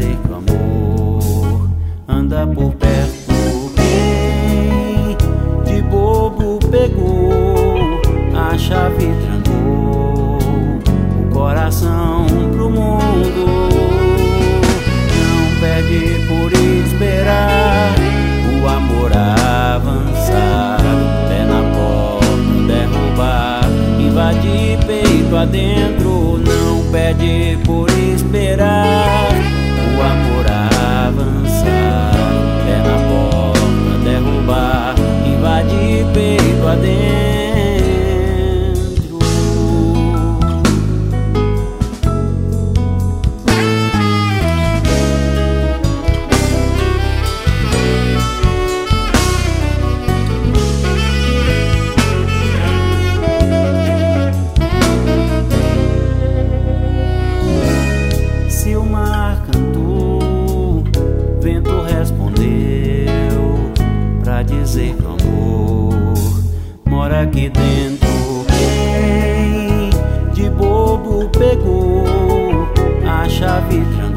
dizer que o amor anda por perto. Quem de bobo pegou a chave, trancou o coração pro mundo. Não pede por esperar o amor avançar, pé na porta, derrubar, invadir peito adentro. Não pede por esperar o amor avançar, pé na porta, derrubar, invadir peito adentro. Se o mar cantou, vento respondeu pra dizer que o amor mora aqui dentro. Quem de bobo pegou a chave,